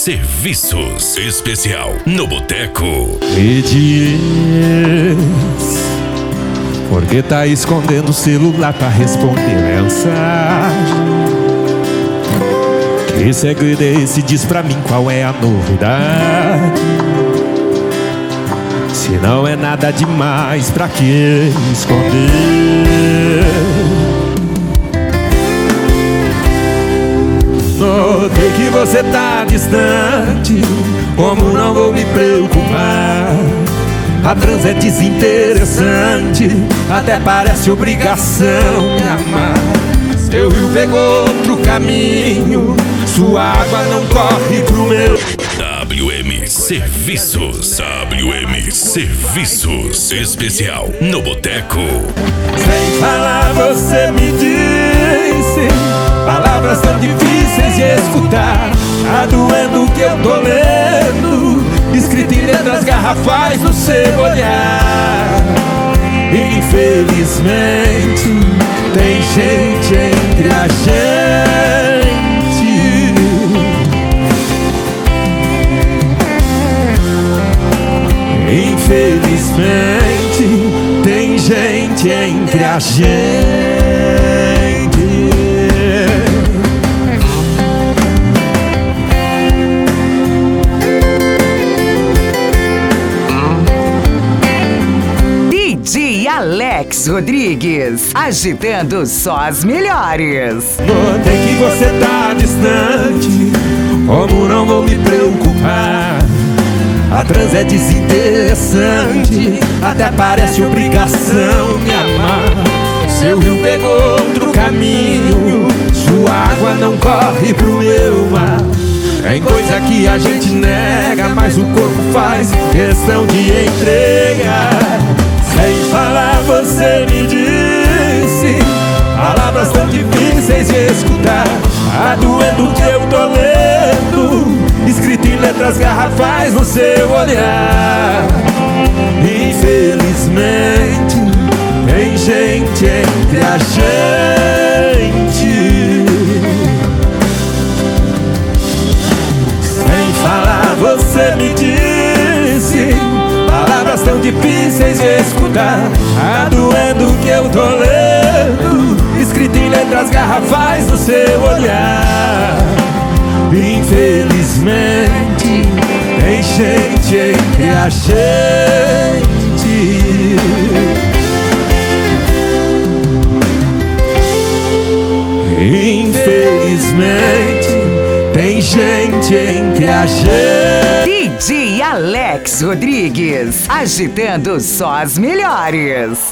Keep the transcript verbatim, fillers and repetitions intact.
Serviços especial no Boteco. Me diz, por que tá escondendo o celular pra responder mensagem? Que segredo é esse? Diz pra mim qual é a novidade. Se não é nada demais, pra que esconder? Notei que você tá distante, como não vou me preocupar? A trans é desinteressante, até parece obrigação me amar. Seu rio pegou outro caminho, sua água não corre pro meu. W M Serviços, W M Serviços especial no Boteco. Sem falar você me disse palavras tão difíceis de escutar. Tá doendo o que eu tô lendo, escrito em letras garrafais no seu olhar. Infelizmente tem gente entre a gente. Infelizmente tem gente entre a gente. D J Alex Rodrigues, agitando só as melhores. Notei que você tá distante, como não vou me preocupar? A trans é desinteressante, até parece obrigação me amar. Seu rio pegou outro caminho, sua água não corre pro meu mar. Tem coisa que a gente nega, mas o corpo faz questão de entregar. Sem falar você me disse palavras tão difíceis de escutar. Tá doendo o que eu tô lendo, escrito em letras garrafais no seu olhar. Infelizmente tem gente entre a gente. Sem falar você me disse palavras tão difíceis de escutar. Tá doendo o que eu tô lendo, escrito em letras garrafais no seu olhar. Infelizmente tem gente entre a gente. Infelizmente tem gente entre a gente. D J Alex Rodrigues, agitando só as melhores.